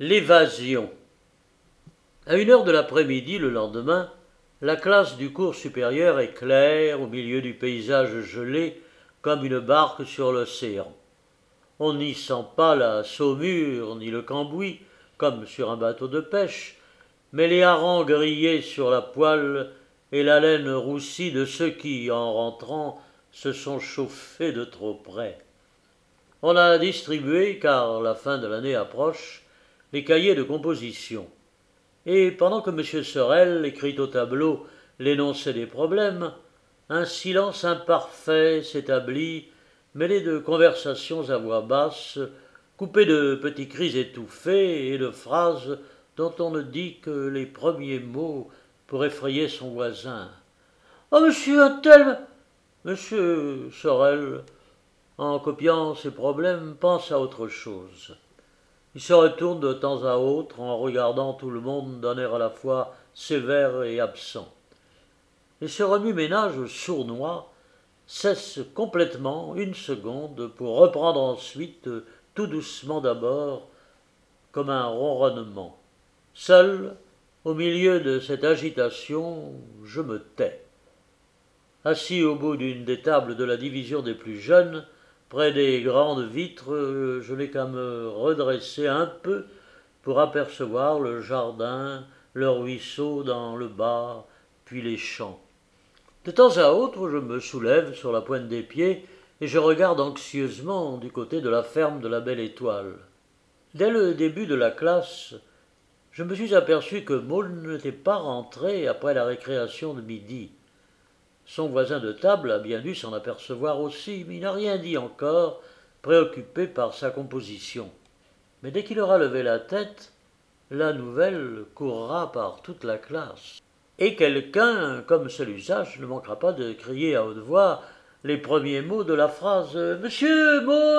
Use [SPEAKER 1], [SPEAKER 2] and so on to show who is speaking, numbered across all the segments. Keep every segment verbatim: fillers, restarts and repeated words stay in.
[SPEAKER 1] L'évasion. À une heure de l'après-midi, le lendemain, la classe du cours supérieur est claire au milieu du paysage gelé comme une barque sur l'océan. On n'y sent pas la saumure ni le cambouis comme sur un bateau de pêche, mais les harengs grillés sur la poêle et la laine roussie de ceux qui, en rentrant, se sont chauffés de trop près. On a distribué, car la fin de l'année approche, les cahiers de composition. Et pendant que M. Sorel écrit au tableau l'énoncé des problèmes, un silence imparfait s'établit, mêlé de conversations à voix basse, coupé de petits cris étouffés et de phrases dont on ne dit que les premiers mots pour effrayer son voisin. « Oh, monsieur un tel !» Monsieur Sorel, en copiant ces problèmes, pense à autre chose. Il se retourne de temps à autre en regardant tout le monde d'un air à la fois sévère et absent. Et ce remue-ménage sournois cesse complètement une seconde pour reprendre ensuite, tout doucement d'abord, comme un ronronnement. Seul, au milieu de cette agitation, je me tais. Assis au bout d'une des tables de la division des plus jeunes, près des grandes vitres, je n'ai qu'à me redresser un peu pour apercevoir le jardin, le ruisseau dans le bas, puis les champs. De temps à autre, je me soulève sur la pointe des pieds et je regarde anxieusement du côté de la ferme de la Belle Étoile. Dès le début de la classe, je me suis aperçu que Maule n'était pas rentré après la récréation de midi. Son voisin de table a bien dû s'en apercevoir aussi, mais il n'a rien dit encore, préoccupé par sa composition. Mais dès qu'il aura levé la tête, la nouvelle courra par toute la classe. Et quelqu'un, comme c'est l'usage, ne manquera pas de crier à haute voix les premiers mots de la phrase « Monsieur Maune !»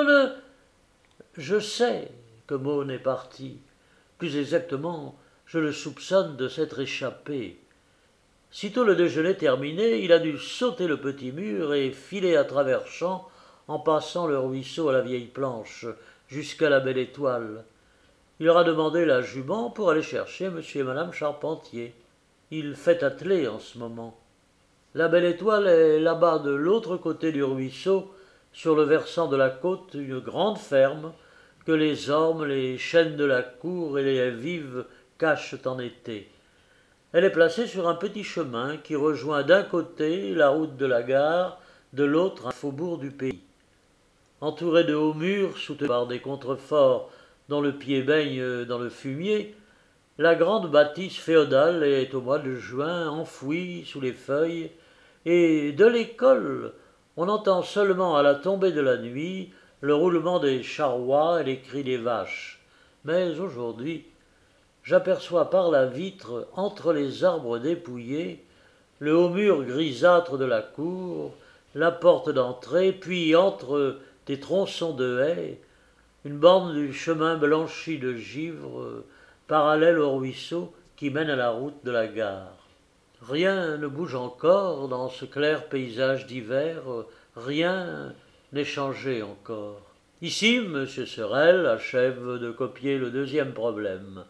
[SPEAKER 1] Je sais que Maune est parti. Plus exactement, je le soupçonne de s'être échappé. Sitôt le déjeuner terminé, il a dû sauter le petit mur et filer à travers champs en passant le ruisseau à la vieille planche, jusqu'à la Belle Étoile. Il aura demandé la jument pour aller chercher monsieur et madame Charpentier. Il fait atteler en ce moment. La Belle Étoile est là-bas de l'autre côté du ruisseau, sur le versant de la côte, une grande ferme que les ormes, les chênes de la cour et les vives cachent en été. Elle est placée sur un petit chemin qui rejoint d'un côté la route de la gare, de l'autre un faubourg du pays. Entourée de hauts murs soutenus par des contreforts dont le pied baigne dans le fumier, la grande bâtisse féodale est au mois de juin enfouie sous les feuilles, et de l'école on entend seulement à la tombée de la nuit le roulement des charrois et les cris des vaches. Mais aujourd'hui, j'aperçois par la vitre, entre les arbres dépouillés, le haut mur grisâtre de la cour, la porte d'entrée, puis entre des tronçons de haies, une borne du chemin blanchi de givre, parallèle au ruisseau qui mène à la route de la gare. Rien ne bouge encore dans ce clair paysage d'hiver, rien n'est changé encore. Ici, M. Sorel achève de copier le deuxième problème.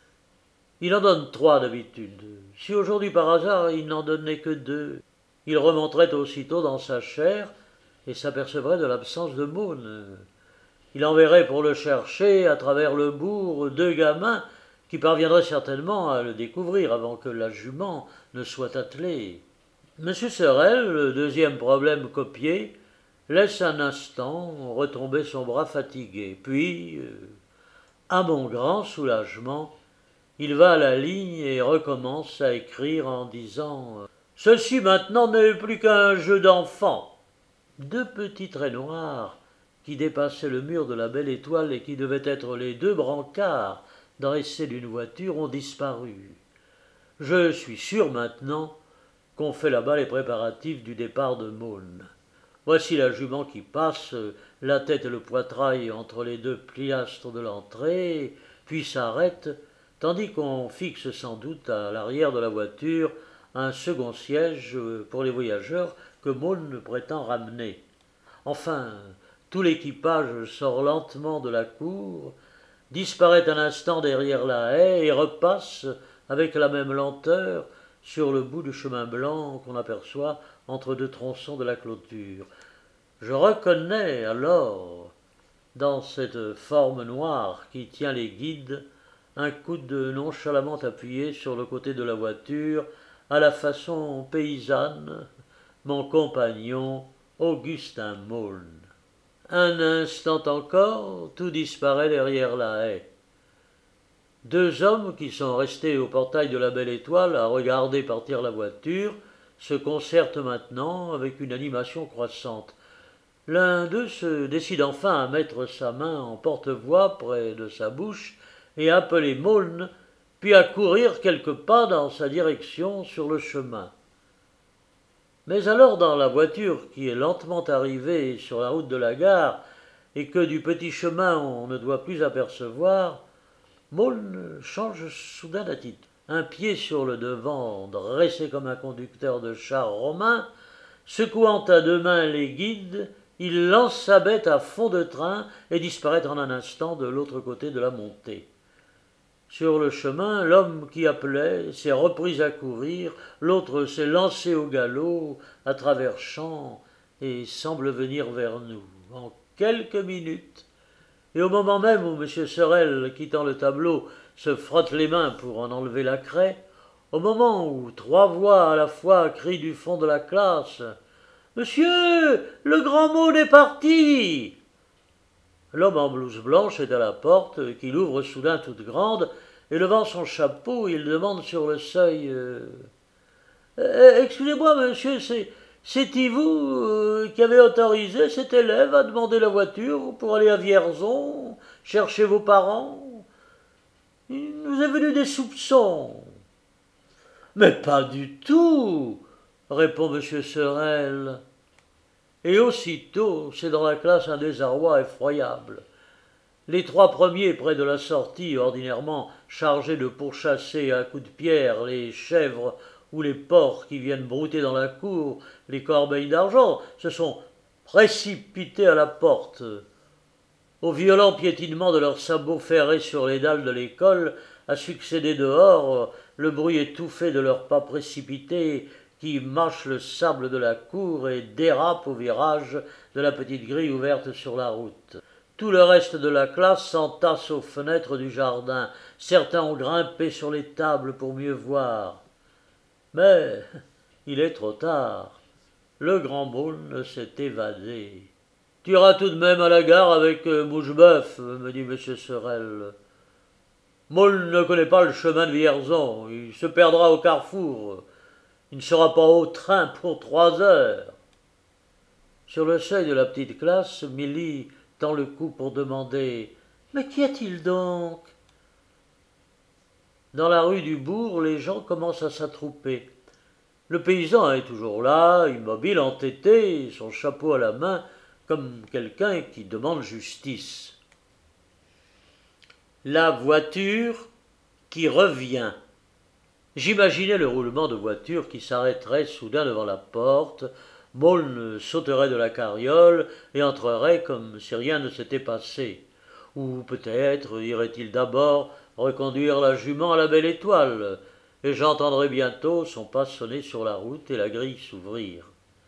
[SPEAKER 1] Il en donne trois d'habitude. Si aujourd'hui par hasard il n'en donnait que deux, il remonterait aussitôt dans sa chaire et s'apercevrait de l'absence de Maune. Il enverrait pour le chercher à travers le bourg deux gamins qui parviendraient certainement à le découvrir avant que la jument ne soit attelée. M. Sorel, le deuxième problème copié, laisse un instant retomber son bras fatigué, puis, à mon grand soulagement, il va à la ligne et recommence à écrire en disant « Ceci maintenant n'est plus qu'un jeu d'enfant ». Deux petits traits noirs qui dépassaient le mur de la Belle Étoile et qui devaient être les deux brancards dressés d'une voiture ont disparu. Je suis sûr maintenant qu'on fait là-bas les préparatifs du départ de Maune. Voici la jument qui passe, la tête et le poitrail entre les deux pilastres de l'entrée, puis s'arrête, tandis qu'on fixe sans doute à l'arrière de la voiture un second siège pour les voyageurs que Maune prétend ramener. Enfin, tout l'équipage sort lentement de la cour, disparaît un instant derrière la haie et repasse avec la même lenteur sur le bout du chemin blanc qu'on aperçoit entre deux tronçons de la clôture. Je reconnais alors, dans cette forme noire qui tient les guides, un coude nonchalamment appuyé sur le côté de la voiture, à la façon paysanne, mon compagnon Augustin Maulne. Un instant encore, tout disparaît derrière la haie. Deux hommes qui sont restés au portail de la Belle Étoile à regarder partir la voiture se concertent maintenant avec une animation croissante. L'un d'eux se décide enfin à mettre sa main en porte-voix près de sa bouche et à appeler Maulne, puis à courir quelques pas dans sa direction sur le chemin. Mais alors dans la voiture qui est lentement arrivée sur la route de la gare et que du petit chemin on ne doit plus apercevoir, Maulne change soudain d'attitude. Un pied sur le devant, dressé comme un conducteur de char romain, secouant à deux mains les guides, il lance sa bête à fond de train et disparaît en un instant de l'autre côté de la montée. Sur le chemin, l'homme qui appelait s'est repris à courir, l'autre s'est lancé au galop à travers champs et semble venir vers nous. En quelques minutes, et au moment même où M. Sorel, quittant le tableau, se frotte les mains pour en enlever la craie, au moment où trois voix à la fois crient du fond de la classe « Monsieur, le grand Maulne est parti !» L'homme en blouse blanche est à la porte, qu'il ouvre soudain toute grande, et levant son chapeau, il demande sur le seuil euh, « Excusez-moi, monsieur, c'est, c'est-y vous euh, qui avez autorisé cet élève à demander la voiture pour aller à Vierzon, chercher vos parents? Il nous est venu des soupçons. » « Mais pas du tout, répond M. Sorel. Et aussitôt, c'est dans la classe un désarroi effroyable. Les trois premiers près de la sortie, ordinairement chargés de pourchasser à coups de pierre les chèvres ou les porcs qui viennent brouter dans la cour les corbeilles d'argent, se sont précipités à la porte. Au violent piétinement de leurs sabots ferrés sur les dalles de l'école a succédé dehors le bruit étouffé de leurs pas précipités qui mâchent le sable de la cour et dérapent au virage de la petite grille ouverte sur la route. Tout le reste de la classe s'entasse aux fenêtres du jardin. Certains ont grimpé sur les tables pour mieux voir. Mais il est trop tard. Le grand Maulne s'est évadé. « Tu iras tout de même à la gare avec euh, Moucheboeuf, me dit M. Sorel. Maulne ne connaît pas le chemin de Vierzon. Il se perdra au carrefour. Il ne sera pas au train pour trois heures. » Sur le seuil de la petite classe, Milly tend le cou pour demander « Mais qu'y a-t-il donc ?» Dans la rue du bourg, les gens commencent à s'attrouper. Le paysan est toujours là, immobile, entêté, son chapeau à la main, comme quelqu'un qui demande justice. La voiture qui revient. J'imaginais le roulement de voiture qui s'arrêterait soudain devant la porte. Maulne sauterait de la carriole et entrerait comme si rien ne s'était passé. Ou peut-être irait-il d'abord reconduire la jument à la Belle Étoile, et j'entendrais bientôt son pas sonner sur la route et la grille s'ouvrir.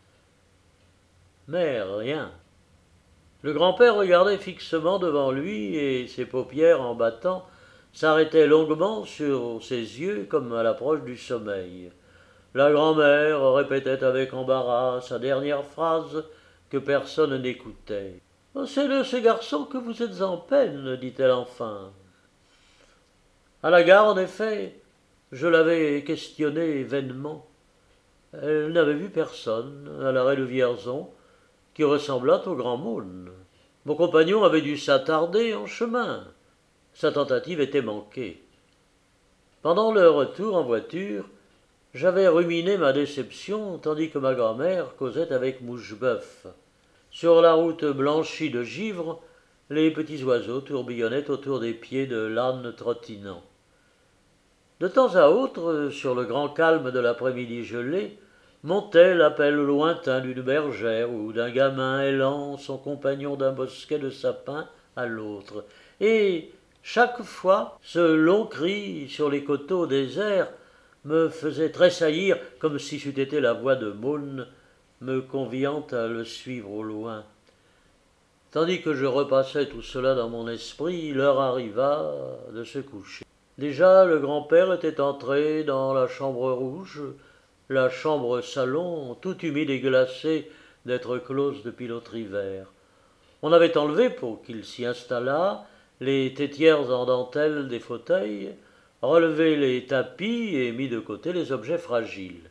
[SPEAKER 1] Mais rien. Le grand-père regardait fixement devant lui, et ses paupières, en battant, s'arrêtaient longuement sur ses yeux comme à l'approche du sommeil. La grand-mère répétait avec embarras sa dernière phrase que personne n'écoutait. « C'est de ce garçon que vous êtes en peine, dit-elle enfin. » À la gare, en effet, je l'avais questionnée vainement. Elle n'avait vu personne à l'arrêt de Vierzon qui ressemblât au grand Maulne. Mon compagnon avait dû s'attarder en chemin. Sa tentative était manquée. Pendant le retour en voiture, j'avais ruminé ma déception, tandis que ma grand-mère causait avec Moucheboeuf. Sur la route blanchie de givre, les petits oiseaux tourbillonnaient autour des pieds de l'âne trottinant. De temps à autre, sur le grand calme de l'après-midi gelé, montait l'appel lointain d'une bergère ou d'un gamin hélant son compagnon d'un bosquet de sapins à l'autre, et, Chaque fois, ce long cri sur les coteaux déserts me faisait tressaillir comme si c'eût été la voix de Maune me conviant à le suivre au loin. Tandis que je repassais tout cela dans mon esprit, l'heure arriva de se coucher. Déjà le grand-père était entré dans la chambre rouge, la chambre salon, toute humide et glacée d'être close depuis l'autre hiver. On avait enlevé, pour qu'il s'y installât, les tétières en dentelle des fauteuils, relevé les tapis et mis de côté les objets fragiles.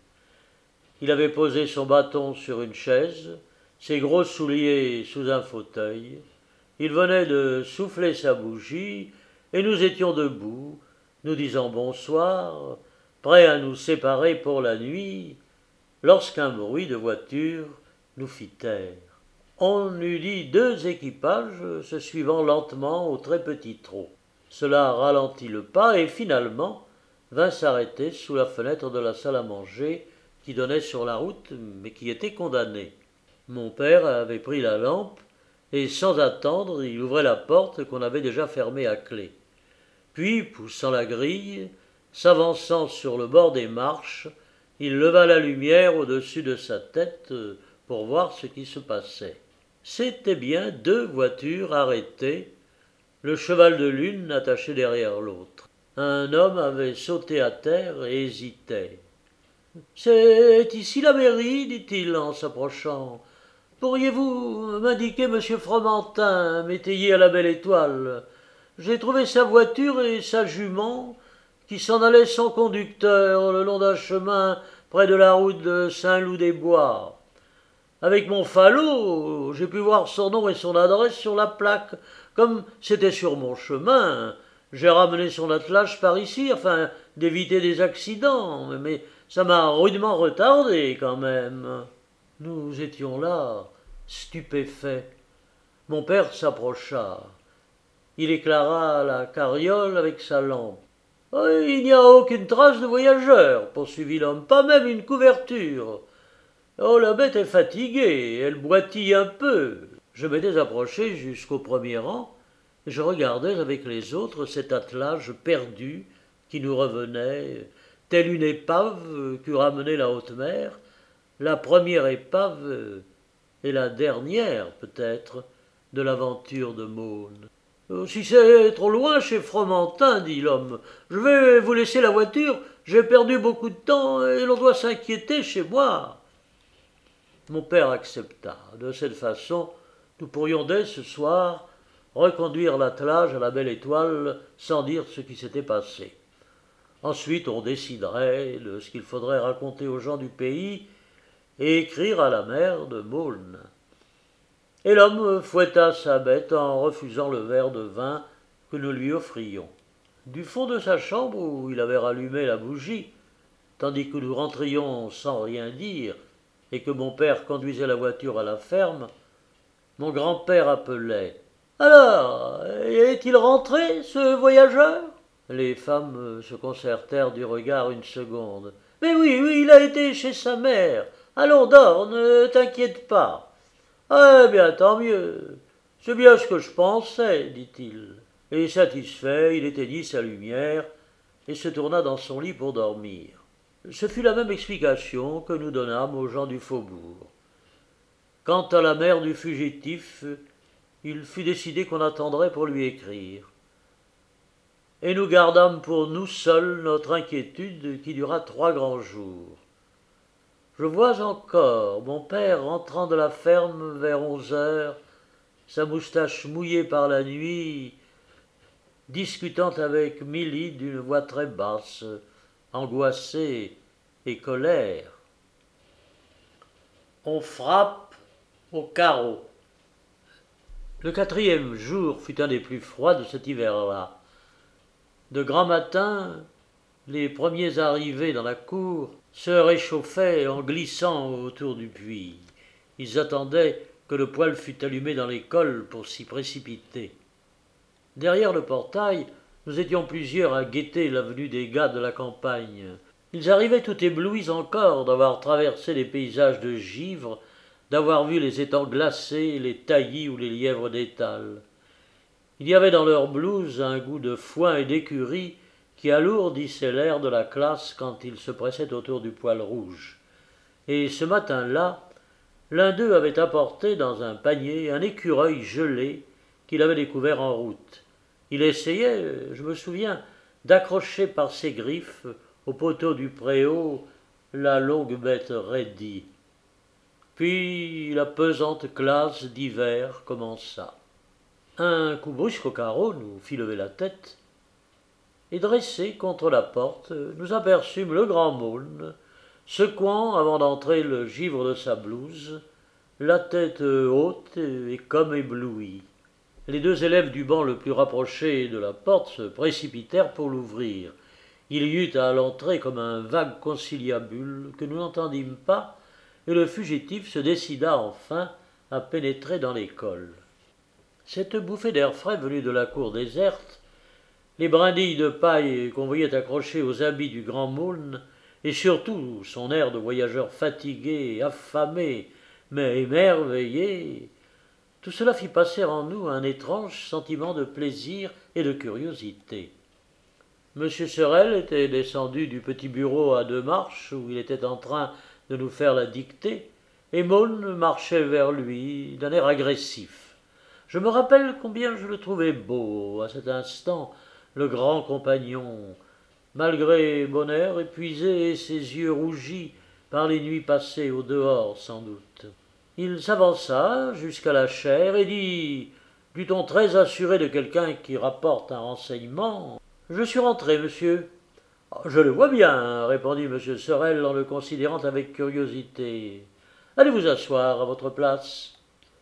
[SPEAKER 1] Il avait posé son bâton sur une chaise, ses gros souliers sous un fauteuil. Il venait de souffler sa bougie, et nous étions debout, nous disant bonsoir, prêts à nous séparer pour la nuit, lorsqu'un bruit de voiture nous fit taire. On eût dit deux équipages se suivant lentement au très petit trot. Cela ralentit le pas et finalement vint s'arrêter sous la fenêtre de la salle à manger qui donnait sur la route mais qui était condamnée. Mon père avait pris la lampe et sans attendre il ouvrait la porte qu'on avait déjà fermée à clé. Puis, poussant la grille, s'avançant sur le bord des marches, il leva la lumière au-dessus de sa tête pour voir ce qui se passait. C'étaient bien deux voitures arrêtées, le cheval de l'une attaché derrière l'autre. Un homme avait sauté à terre et hésitait. « C'est ici la mairie, dit-il en s'approchant. Pourriez-vous m'indiquer monsieur Fromentin, métayer à la Belle Étoile? J'ai trouvé sa voiture et sa jument qui s'en allaient sans conducteur le long d'un chemin près de la route de Saint-Loup-des-Bois. Avec mon falot, j'ai pu voir son nom et son adresse sur la plaque. Comme c'était sur mon chemin, j'ai ramené son attelage par ici afin d'éviter des accidents, mais ça m'a rudement retardé quand même. » Nous étions là, stupéfaits. Mon père s'approcha. Il éclaira la carriole avec sa lampe. « Il n'y a aucune trace de voyageur, poursuivit l'homme, pas même une couverture. Oh, la bête est fatiguée, elle boitille un peu. » Je m'étais approché jusqu'au premier rang, et je regardais avec les autres cet attelage perdu qui nous revenait, telle une épave qu'eût ramené la haute mer, la première épave et la dernière, peut-être, de l'aventure de Maune. « Si c'est trop loin chez Fromentin, dit l'homme, je vais vous laisser la voiture, j'ai perdu beaucoup de temps et l'on doit s'inquiéter chez moi. » Mon père accepta. De cette façon, nous pourrions dès ce soir reconduire l'attelage à la Belle Étoile sans dire ce qui s'était passé. Ensuite, on déciderait de ce qu'il faudrait raconter aux gens du pays et écrire à la mère de Maune. Et l'homme fouetta sa bête en refusant le verre de vin que nous lui offrions. Du fond de sa chambre, où il avait rallumé la bougie, tandis que nous rentrions sans rien dire, et que mon père conduisait la voiture à la ferme, mon grand-père appelait. « Alors, est-il rentré, ce voyageur ?» Les femmes se concertèrent du regard une seconde. « Mais oui, oui, il a été chez sa mère. Allons, dors, ne t'inquiète pas. »« Eh bien, tant mieux. C'est bien ce que je pensais, dit-il. » Et satisfait, il éteignit sa lumière et se tourna dans son lit pour dormir. Ce fut la même explication que nous donnâmes aux gens du faubourg. Quant à la mère du fugitif, il fut décidé qu'on attendrait pour lui écrire. Et nous gardâmes pour nous seuls notre inquiétude qui dura trois grands jours. Je vois encore mon père rentrant de la ferme vers onze heures, sa moustache mouillée par la nuit, discutant avec Milly d'une voix très basse, angoissée et colère. On frappe au carreau. Le quatrième jour fut un des plus froids de cet hiver-là. De grand matin, les premiers arrivés dans la cour se réchauffaient en glissant autour du puits. Ils attendaient que le poêle fût allumé dans l'école pour s'y précipiter. Derrière le portail, nous étions plusieurs à guetter la venue des gars de la campagne. Ils arrivaient tout éblouis encore d'avoir traversé les paysages de givre, d'avoir vu les étangs glacés, les taillis ou les lièvres d'étal. Il y avait dans leurs blouses un goût de foin et d'écurie qui alourdissait l'air de la classe quand ils se pressaient autour du poêle rouge. Et ce matin-là, l'un d'eux avait apporté dans un panier un écureuil gelé qu'il avait découvert en route. Il essayait, je me souviens, d'accrocher par ses griffes au poteau du préau la longue bête raidie. Puis la pesante classe d'hiver commença. Un coup brusque au carreau nous fit lever la tête, et dressé contre la porte, nous aperçûmes le grand Maulne, secouant, avant d'entrer, le givre de sa blouse, la tête haute et comme ébloui. Les deux élèves du banc le plus rapproché de la porte se précipitèrent pour l'ouvrir. Il y eut à l'entrée comme un vague conciliabule que nous n'entendîmes pas, et le fugitif se décida enfin à pénétrer dans l'école. Cette bouffée d'air frais venue de la cour déserte, les brindilles de paille qu'on voyait accrochées aux habits du grand Maulne, et surtout son air de voyageur fatigué, affamé, mais émerveillé, tout cela fit passer en nous un étrange sentiment de plaisir et de curiosité. Monsieur Sorel était descendu du petit bureau à deux marches où il était en train de nous faire la dictée, et Maulne marchait vers lui d'un air agressif. Je me rappelle combien je le trouvais beau à cet instant, le grand compagnon, malgré bon air épuisé et ses yeux rougis par les nuits passées au dehors sans doute. Il s'avança jusqu'à la chaire et dit, du ton très assuré de quelqu'un qui rapporte un renseignement, « Je suis rentré, monsieur. »« Je le vois bien, » répondit M. Sorel en le considérant avec curiosité. « Allez vous asseoir à votre place. »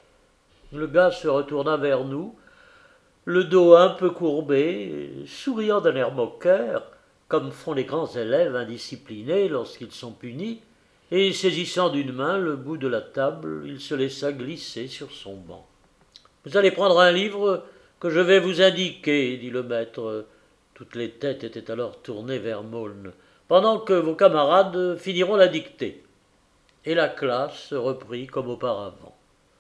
[SPEAKER 1] Le gars se retourna vers nous, le dos un peu courbé, souriant d'un air moqueur, comme font les grands élèves indisciplinés lorsqu'ils sont punis, et saisissant d'une main le bout de la table, il se laissa glisser sur son banc. « Vous allez prendre un livre que je vais vous indiquer, » dit le maître. Toutes les têtes étaient alors tournées vers Maulne, « pendant que vos camarades finiront la dictée. » Et la classe reprit comme auparavant.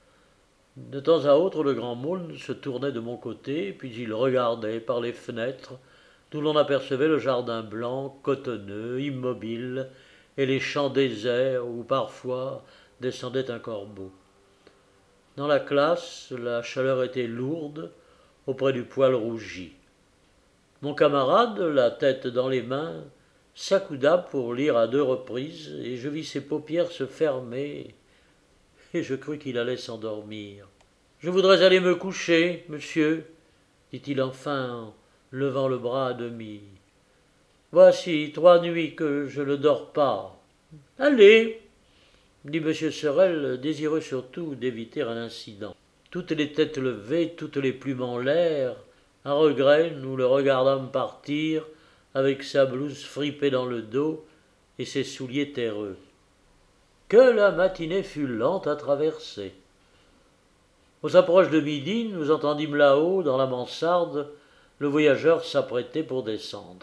[SPEAKER 1] De temps à autre, le grand Maulne se tournait de mon côté, puis il regardait par les fenêtres, d'où l'on apercevait le jardin blanc, cotonneux, immobile, et les champs déserts où parfois descendait un corbeau. Dans la classe, la chaleur était lourde, auprès du poêle rougi. Mon camarade, la tête dans les mains, s'accouda pour lire à deux reprises, et je vis ses paupières se fermer, et je crus qu'il allait s'endormir. « Je voudrais aller me coucher, monsieur, » dit-il enfin en levant le bras à demi. « Voici trois nuits que je ne dors pas. »« Allez !» dit M. Sorel, désireux surtout d'éviter un incident. Toutes les têtes levées, toutes les plumes en l'air, à regret, nous le regardâmes partir, avec sa blouse fripée dans le dos et ses souliers terreux. Que la matinée fut lente à traverser. Aux approches de midi, nous entendîmes là-haut, dans la mansarde, le voyageur s'apprêter pour descendre.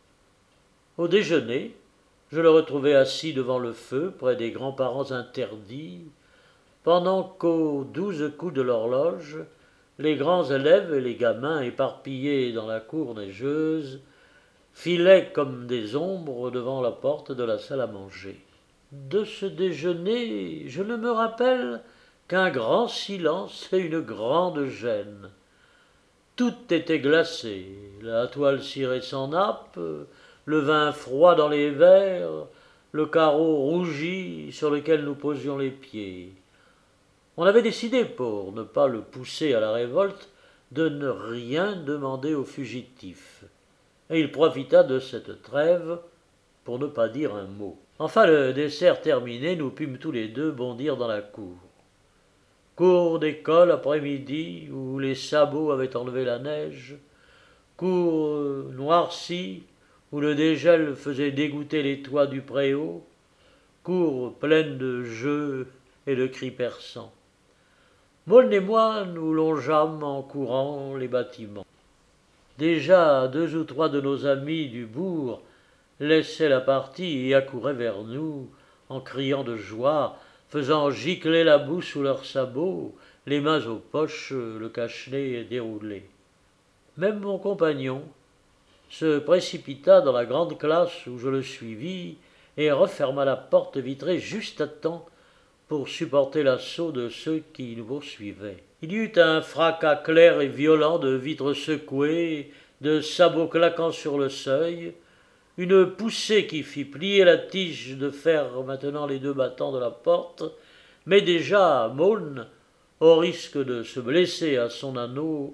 [SPEAKER 1] Au déjeuner, je le retrouvai assis devant le feu, près des grands-parents interdits, pendant qu'aux douze coups de l'horloge, les grands élèves et les gamins éparpillés dans la cour neigeuse filaient comme des ombres devant la porte de la salle à manger. De ce déjeuner, je ne me rappelle qu'un grand silence et une grande gêne. Tout était glacé, la toile cirée sans nappe, le vin froid dans les verres, le carreau rougi sur lequel nous posions les pieds. On avait décidé, pour ne pas le pousser à la révolte, de ne rien demander au fugitif, et il profita de cette trêve pour ne pas dire un mot. Enfin, le dessert terminé, nous pûmes tous les deux bondir dans la cour. Cour d'école après-midi, où les sabots avaient enlevé la neige, cour noircie, où le dégel faisait dégoûter les toits du préau, cour pleine de jeux et de cris perçants. Maulne et moi, nous longeâmes en courant les bâtiments. Déjà deux ou trois de nos amis du bourg laissaient la partie et accouraient vers nous, en criant de joie, faisant gicler la boue sous leurs sabots, les mains aux poches, le cache-nez déroulé. Même mon compagnon se précipita dans la grande classe où je le suivis et referma la porte vitrée juste à temps pour supporter l'assaut de ceux qui nous poursuivaient. Il y eut un fracas clair et violent de vitres secouées, de sabots claquant sur le seuil, une poussée qui fit plier la tige de fer maintenant les deux battants de la porte, mais déjà Maulne, au risque de se blesser à son anneau,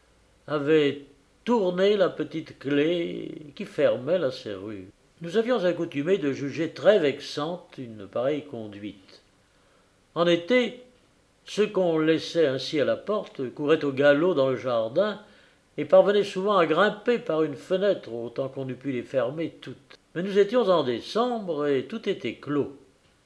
[SPEAKER 1] avait tourné la petite clé qui fermait la serrure. Nous avions accoutumé de juger très vexante une pareille conduite. En été, ceux qu'on laissait ainsi à la porte couraient au galop dans le jardin et parvenaient souvent à grimper par une fenêtre autant qu'on eût pu les fermer toutes. Mais nous étions en décembre et tout était clos.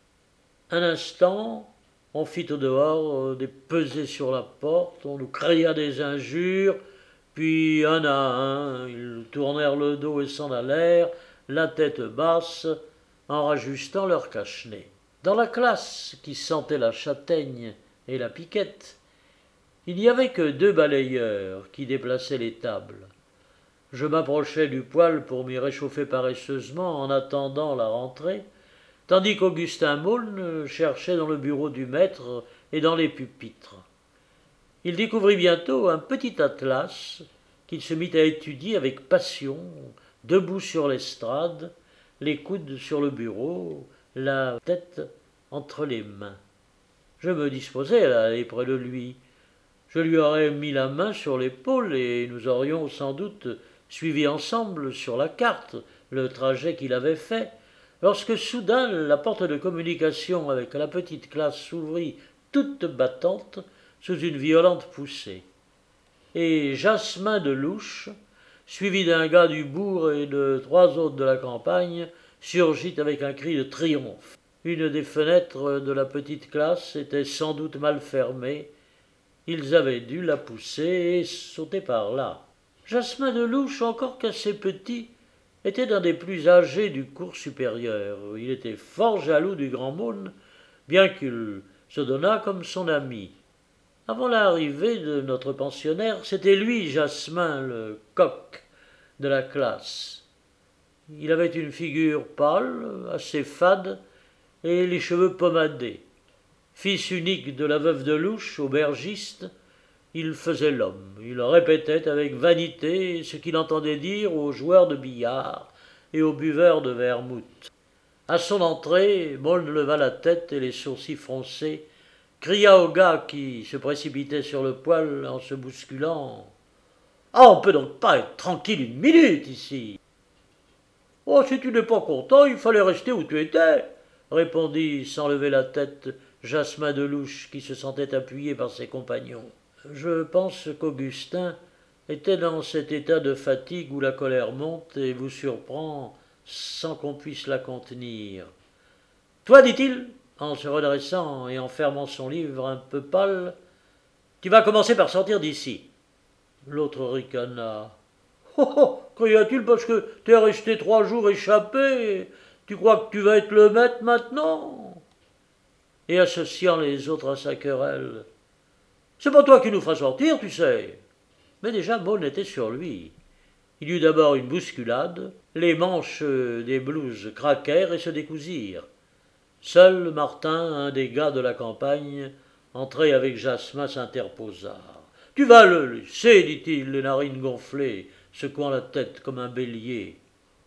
[SPEAKER 1] Un instant, on fit au dehors des pesées sur la porte, on nous cria des injures, puis un à un, ils tournèrent le dos et s'en allèrent, la tête basse, en rajustant leur cache-nez. Dans la classe qui sentait la châtaigne et la piquette, il n'y avait que deux balayeurs qui déplaçaient les tables. Je m'approchai du poêle pour m'y réchauffer paresseusement en attendant la rentrée, tandis qu'Augustin Maulne cherchait dans le bureau du maître et dans les pupitres. Il découvrit bientôt un petit atlas qu'il se mit à étudier avec passion, debout sur l'estrade, les coudes sur le bureau, la tête entre les mains. Je me disposais à aller près de lui. Je lui aurais mis la main sur l'épaule et nous aurions sans doute suivi ensemble sur la carte le trajet qu'il avait fait, lorsque soudain la porte de communication avec la petite classe s'ouvrit toute battante sous une violente poussée. Et Jasmin de Louche, suivi d'un gars du bourg et de trois autres de la campagne, surgit avec un cri de triomphe. Une des fenêtres de la petite classe était sans doute mal fermée. Ils avaient dû la pousser et sauter par là. Jasmin de Louche, encore qu'assez petit, était l'un des plus âgés du cours supérieur. Il était fort jaloux du grand Maulne, bien qu'il se donnât comme son ami. Avant l'arrivée de notre pensionnaire, c'était lui, Jasmin, le coq de la classe. Il avait une figure pâle, assez fade, et les cheveux pommadés. Fils unique de la veuve de Louche, aubergiste, il faisait l'homme. Il répétait avec vanité ce qu'il entendait dire aux joueurs de billard et aux buveurs de vermouth. À son entrée, Maulne leva la tête et les sourcils froncés, cria au gars qui se précipitait sur le poêle en se bousculant. « Ah, on peut donc pas être tranquille une minute ici !»« Oh, si tu n'es pas content, il fallait rester où tu étais !» répondit sans lever la tête Jasmin de Louche, qui se sentait appuyé par ses compagnons. Je pense qu'Augustin était dans cet état de fatigue où la colère monte et vous surprend sans qu'on puisse la contenir. « Toi, dit-il, en se redressant et en fermant son livre un peu pâle, tu vas commencer par sortir d'ici. » L'autre ricana. « Oh, oh, cria-t-il, parce que t'es resté trois jours échappé, tu crois que tu vas être le maître maintenant ?» Et associant les autres à sa querelle. « C'est pas toi qui nous feras sortir, tu sais. » Mais déjà Maulne était sur lui. Il y eut d'abord une bousculade, les manches des blouses craquèrent et se décousirent. Seul Martin, un des gars de la campagne, entré avec Jasmin, s'interposa. « Tu vas le laisser, dit-il, les narines gonflées, secouant la tête comme un bélier. »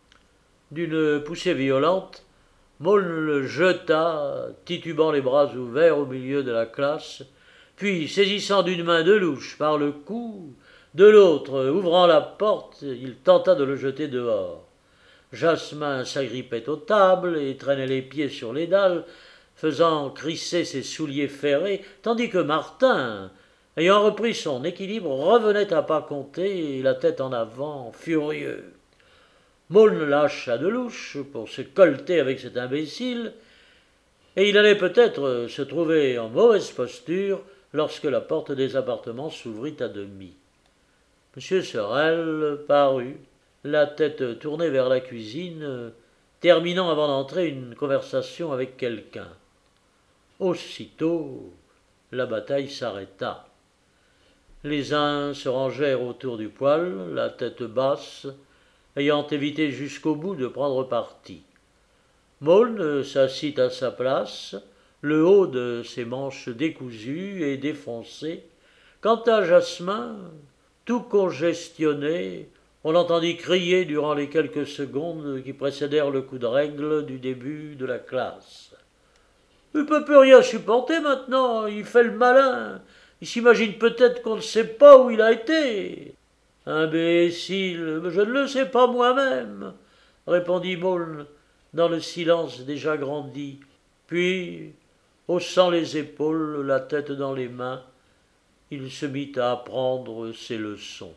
[SPEAKER 1] D'une poussée violente, Maulne le jeta, titubant les bras ouverts au milieu de la classe, puis, saisissant d'une main de Louche par le cou, de l'autre, ouvrant la porte, il tenta de le jeter dehors. Jasmin s'agrippait aux tables et traînait les pieds sur les dalles, faisant crisser ses souliers ferrés, tandis que Martin, ayant repris son équilibre, revenait à pas compter, la tête en avant, furieux. Maulne lâcha de Louche pour se colter avec cet imbécile, et il allait peut-être se trouver en mauvaise posture lorsque la porte des appartements s'ouvrit à demi. Monsieur Sorel parut, la tête tournée vers la cuisine, terminant avant d'entrer une conversation avec quelqu'un. Aussitôt, la bataille s'arrêta. Les uns se rangèrent autour du poêle, la tête basse, ayant évité jusqu'au bout de prendre parti. Maules s'assit à sa place, le haut de ses manches décousues et défoncé. Quant à Jasmin, tout congestionné, on l'entendit crier durant les quelques secondes qui précédèrent le coup de règle du début de la classe. « Il ne peut plus rien supporter maintenant, il fait le malin. Il s'imagine peut-être qu'on ne sait pas où il a été. »« Imbécile, je ne le sais pas moi-même, » répondit Maules dans le silence déjà grandi. Puis, haussant les épaules, la tête dans les mains, il se mit à apprendre ses leçons.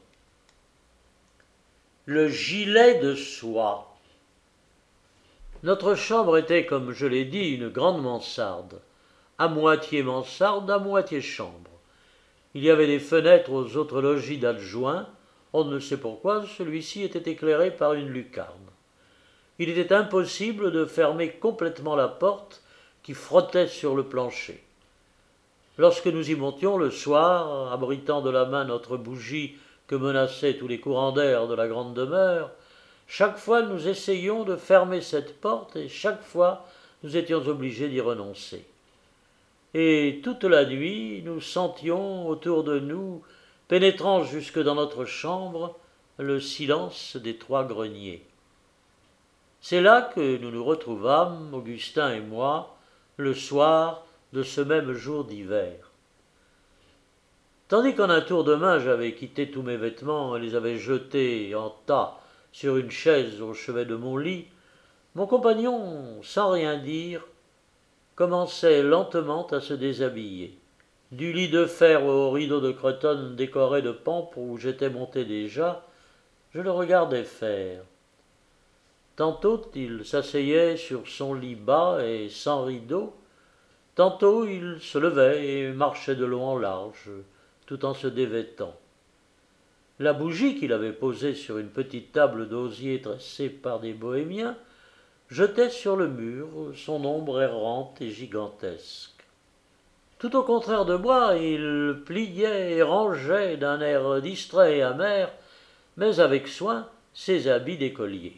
[SPEAKER 1] Le gilet de soie. Notre chambre était, comme je l'ai dit, une grande mansarde, à moitié mansarde, à moitié chambre. Il y avait des fenêtres aux autres logis d'adjoints. On ne sait pourquoi, celui-ci était éclairé par une lucarne. Il était impossible de fermer complètement la porte qui frottait sur le plancher. Lorsque nous y montions le soir, abritant de la main notre bougie que menaçaient tous les courants d'air de la grande demeure, chaque fois nous essayions de fermer cette porte et chaque fois nous étions obligés d'y renoncer. Et toute la nuit nous sentions autour de nous, pénétrant jusque dans notre chambre, le silence des trois greniers. C'est là que nous nous retrouvâmes, Augustin et moi, le soir de ce même jour d'hiver. Tandis qu'en un tour de main j'avais quitté tous mes vêtements et les avais jetés en tas sur une chaise au chevet de mon lit, mon compagnon, sans rien dire, commençait lentement à se déshabiller. Du lit de fer au rideau de cretonne décoré de pampres où j'étais monté déjà, je le regardais faire. Tantôt il s'asseyait sur son lit bas et sans rideau, tantôt il se levait et marchait de long en large, tout en se dévêtant. La bougie qu'il avait posée sur une petite table d'osier tressée par des bohémiens jetait sur le mur son ombre errante et gigantesque. Tout au contraire de moi, il pliait et rangeait d'un air distrait et amer, mais avec soin, ses habits d'écolier.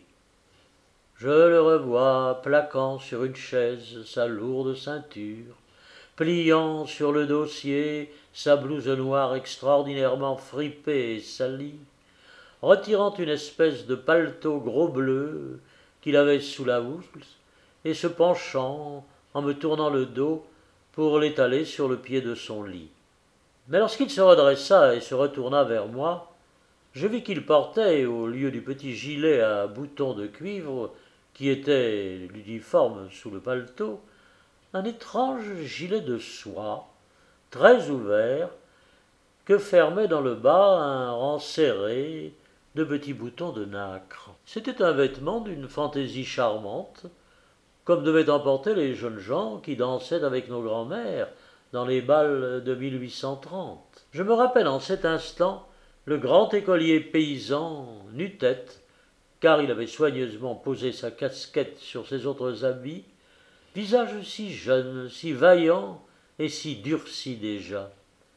[SPEAKER 1] Je le revois plaquant sur une chaise sa lourde ceinture, pliant sur le dossier sa blouse noire extraordinairement fripée et salie, retirant une espèce de paletot gros bleu qu'il avait sous la housse, et se penchant, en me tournant le dos, pour l'étaler sur le pied de son lit. Mais lorsqu'il se redressa et se retourna vers moi, je vis qu'il portait, au lieu du petit gilet à boutons de cuivre, qui était l'uniforme sous le paletot, un étrange gilet de soie, très ouvert, que fermait dans le bas un rang serré de petits boutons de nacre. C'était un vêtement d'une fantaisie charmante, comme devaient en porter les jeunes gens qui dansaient avec nos grands-mères dans les bals de mille huit cent trente. Je me rappelle en cet instant le grand écolier paysan, nu-tête, car il avait soigneusement posé sa casquette sur ses autres habits, visage si jeune, si vaillant et si durci déjà.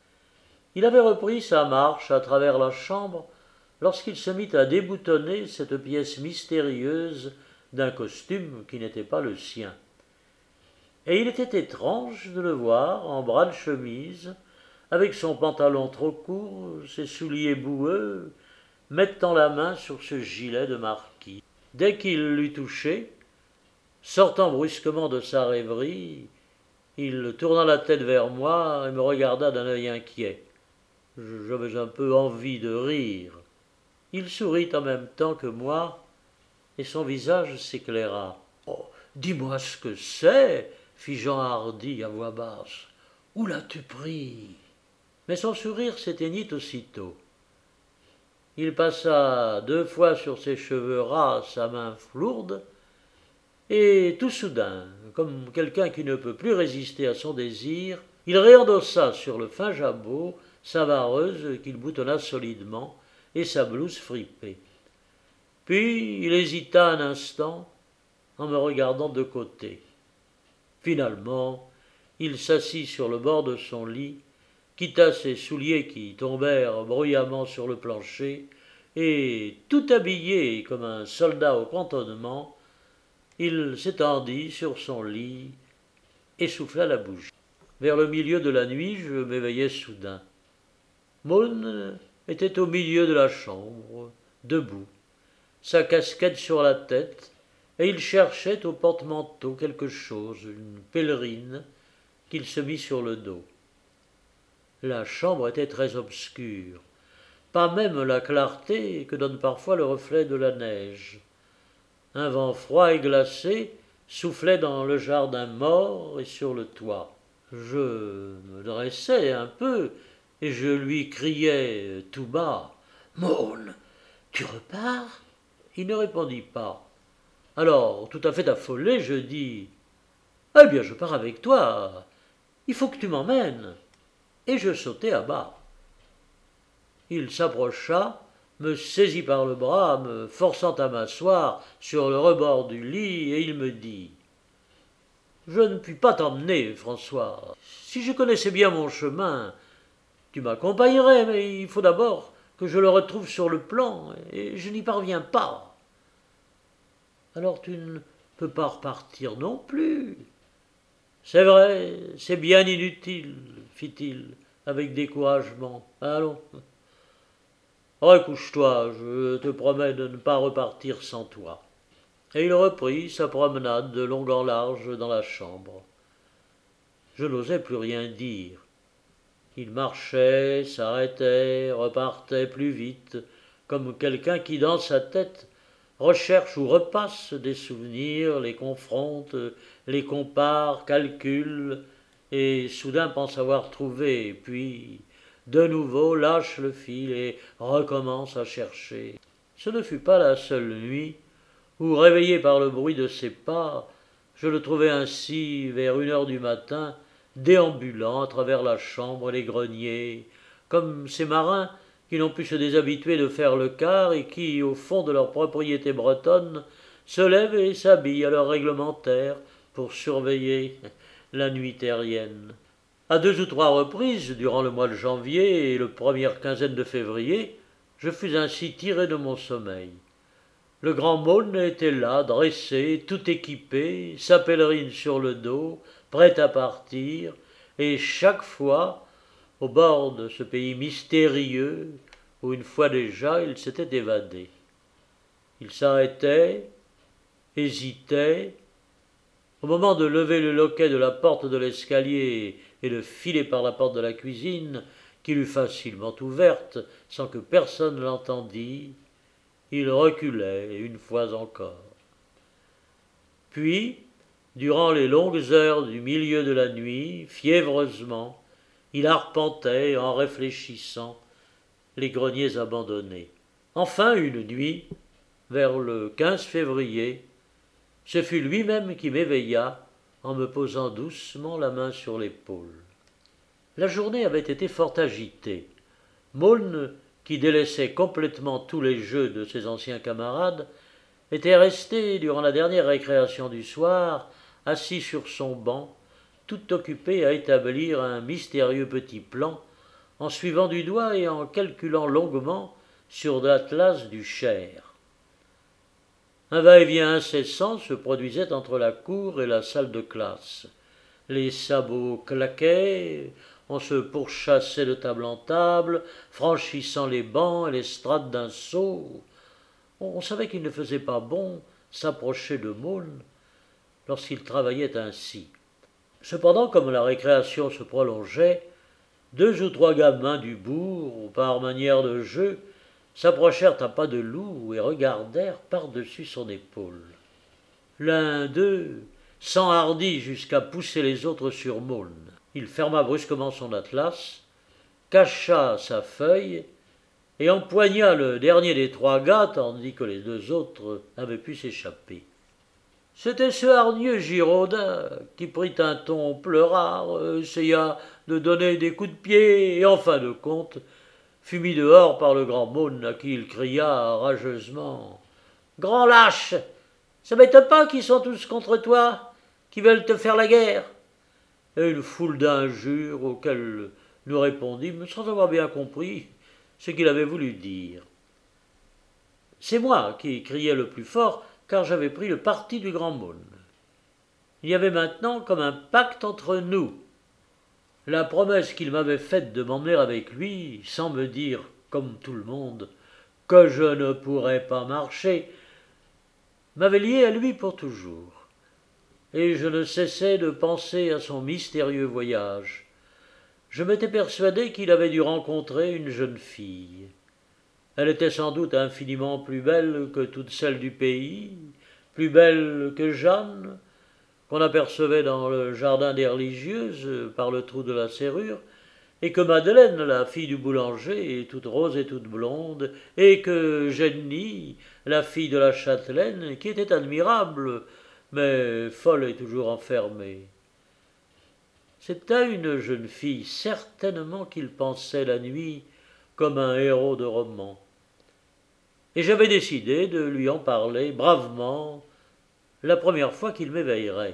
[SPEAKER 1] Il avait repris sa marche à travers la chambre lorsqu'il se mit à déboutonner cette pièce mystérieuse d'un costume qui n'était pas le sien. Et il était étrange de le voir en bras de chemise, avec son pantalon trop court, ses souliers boueux, mettant la main sur ce gilet de marquis. Dès qu'il l'eut touché, sortant brusquement de sa rêverie, il tourna la tête vers moi et me regarda d'un œil inquiet. J'avais un peu envie de rire. Il sourit en même temps que moi, et son visage s'éclaira. « Oh, dis-moi ce que c'est » fit Jean Hardy à voix basse. « Où l'as-tu pris ?» Mais son sourire s'éteignit aussitôt. Il passa deux fois sur ses cheveux ras sa main lourde, et tout soudain, comme quelqu'un qui ne peut plus résister à son désir, il réendossa sur le fin jabot sa vareuse qu'il boutonna solidement et sa blouse fripée. Puis il hésita un instant en me regardant de côté. Finalement, il s'assit sur le bord de son lit, quitta ses souliers qui tombèrent bruyamment sur le plancher, et, tout habillé comme un soldat au cantonnement, il s'étendit sur son lit et souffla la bougie. Vers le milieu de la nuit, je m'éveillai soudain. Môn était au milieu de la chambre, debout, sa casquette sur la tête, et il cherchait au porte-manteau quelque chose, une pèlerine, qu'il se mit sur le dos. La chambre était très obscure, pas même la clarté que donne parfois le reflet de la neige. Un vent froid et glacé soufflait dans le jardin mort et sur le toit. Je me dressai un peu et je lui criai tout bas « Môn, tu repars ?» Il ne répondit pas. Alors, tout à fait affolé, je dis « Eh bien, je pars avec toi. Il faut que tu m'emmènes. » Et je sautai à bas. Il s'approcha, me saisit par le bras, me forçant à m'asseoir sur le rebord du lit, et il me dit « Je ne puis pas t'emmener, François. Si je connaissais bien mon chemin, tu m'accompagnerais, mais il faut d'abord que je le retrouve sur le plan, et je n'y parviens pas. » « Alors tu ne peux pas repartir non plus. »« C'est vrai, c'est bien inutile, fit-il, avec découragement. Allons. Recouche-toi, je te promets de ne pas repartir sans toi. » Et il reprit sa promenade de long en large dans la chambre. Je n'osais plus rien dire. Il marchait, s'arrêtait, repartait plus vite, comme quelqu'un qui, dans sa tête, recherche ou repasse des souvenirs, les confronte, les compare, calcule, et soudain pense avoir trouvé, puis de nouveau lâche le fil et recommence à chercher. Ce ne fut pas la seule nuit où, réveillé par le bruit de ses pas, je le trouvai ainsi vers une heure du matin, déambulant à travers la chambre et les greniers, comme ces marins qui n'ont pu se déshabituer de faire le quart et qui, au fond de leur propriété bretonne, se lèvent et s'habillent à l'heure réglementaire pour surveiller la nuit terrienne. À deux ou trois reprises, durant le mois de janvier et la première quinzaine de février, je fus ainsi tiré de mon sommeil. Le grand Môn était là, dressé, tout équipé, sa pèlerine sur le dos, prêt à partir, et chaque fois, au bord de ce pays mystérieux, où une fois déjà il s'était évadé. Il s'arrêtait, hésitait. Au moment de lever le loquet de la porte de l'escalier et de filer par la porte de la cuisine, qu'il eut facilement ouverte, sans que personne l'entendît, il reculait une fois encore. Puis, durant les longues heures du milieu de la nuit, fiévreusement, il arpentait en réfléchissant les greniers abandonnés. Enfin, une nuit, vers le quinze février, ce fut lui-même qui m'éveilla en me posant doucement la main sur l'épaule. La journée avait été fort agitée. Môn, qui délaissait complètement tous les jeux de ses anciens camarades, était resté, durant la dernière récréation du soir, assis sur son banc, tout occupé à établir un mystérieux petit plan, en suivant du doigt et en calculant longuement sur l'atlas du Cher. Un va-et-vient incessant se produisait entre la cour et la salle de classe. Les sabots claquaient, on se pourchassait de table en table, franchissant les bancs et les strates d'un saut. On savait qu'il ne faisait pas bon s'approcher de Môn lorsqu'il travaillait ainsi. Cependant, comme la récréation se prolongeait, deux ou trois gamins du bourg, par manière de jeu, s'approchèrent à pas de loup et regardèrent par-dessus son épaule. L'un d'eux s'enhardit jusqu'à pousser les autres sur Môn. Il ferma brusquement son atlas, cacha sa feuille et empoigna le dernier des trois gars, tandis que les deux autres avaient pu s'échapper. C'était ce hargneux Giraudin qui prit un ton pleurard, essaya de donner des coups de pied et, en fin de compte, fut mis dehors par le grand Môn à qui il cria rageusement « Grand lâche, ça m'étonne pas qu'ils sont tous contre toi, qui veulent te faire la guerre !» Et une foule d'injures auxquelles nous répondîmes, sans avoir bien compris ce qu'il avait voulu dire. C'est moi qui criais le plus fort, car j'avais pris le parti du grand Maulne. Il y avait maintenant comme un pacte entre nous. La promesse qu'il m'avait faite de m'emmener avec lui, sans me dire, comme tout le monde, que je ne pourrais pas marcher, m'avait lié à lui pour toujours. Et je ne cessais de penser à son mystérieux voyage. Je m'étais persuadé qu'il avait dû rencontrer une jeune fille. Elle était sans doute infiniment plus belle que toutes celles du pays, plus belle que Jeanne, qu'on apercevait dans le jardin des religieuses par le trou de la serrure, et que Madeleine, la fille du boulanger, toute rose et toute blonde, et que Jenny, la fille de la châtelaine, qui était admirable, mais folle et toujours enfermée. C'est à une jeune fille certainement qu'il pensait la nuit comme un héros de roman. Et j'avais décidé de lui en parler bravement la première fois qu'il m'éveillerait.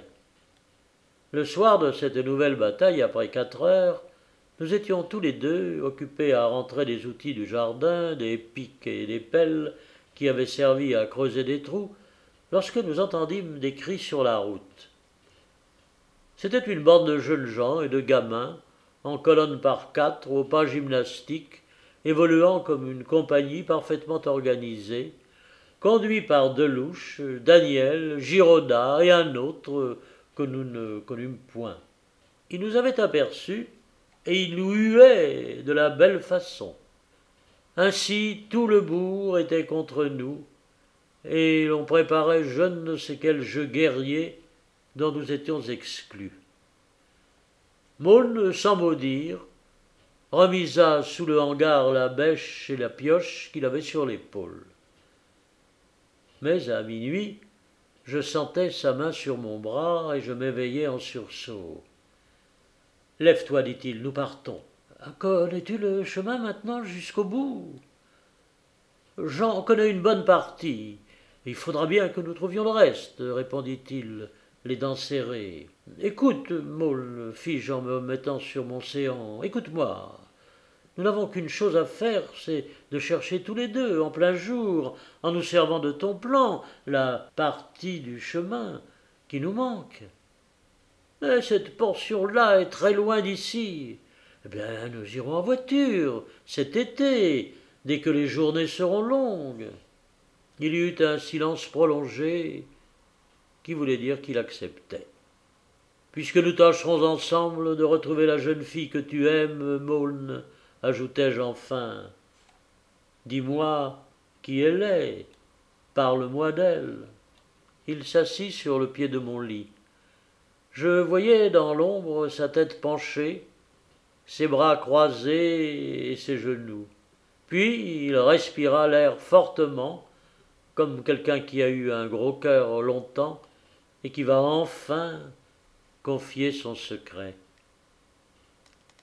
[SPEAKER 1] Le soir de cette nouvelle bataille, après quatre heures, nous étions tous les deux occupés à rentrer des outils du jardin, des pics et des pelles qui avaient servi à creuser des trous, lorsque nous entendîmes des cris sur la route. C'était une bande de jeunes gens et de gamins, en colonne par quatre, au pas gymnastique, évoluant comme une compagnie parfaitement organisée, conduit par Delouche, Daniel, Giraudat et un autre que nous ne connûmes point. Ils nous avaient aperçus et ils nous huaient de la belle façon. Ainsi tout le bourg était contre nous, et l'on préparait je ne sais quel jeu guerrier dont nous étions exclus. Maulne, sans mot dire, remisa sous le hangar la bêche et la pioche qu'il avait sur l'épaule. Mais à minuit, je sentais sa main sur mon bras et je m'éveillai en sursaut. « Lève-toi, dit-il, nous partons. »« Connais-tu le chemin maintenant jusqu'au bout ?»« J'en connais une bonne partie. Il faudra bien que nous trouvions le reste, » répondit-il, les dents serrées. « Écoute, Maulne, fis-je en me mettant sur mon séant, écoute-moi. Nous n'avons qu'une chose à faire, c'est de chercher tous les deux, en plein jour, en nous servant de ton plan, la partie du chemin qui nous manque. Mais cette portion-là est très loin d'ici. Eh bien, nous irons en voiture, cet été, dès que les journées seront longues. » Il y eut un silence prolongé qui voulait dire qu'il acceptait. « Puisque nous tâcherons ensemble de retrouver la jeune fille que tu aimes, Maulne, ajoutai-je enfin, dis-moi qui elle est, parle-moi d'elle. » Il s'assit sur le pied de mon lit. Je voyais dans l'ombre sa tête penchée, ses bras croisés et ses genoux. Puis il respira l'air fortement, comme quelqu'un qui a eu un gros cœur longtemps et qui va enfin confier son secret.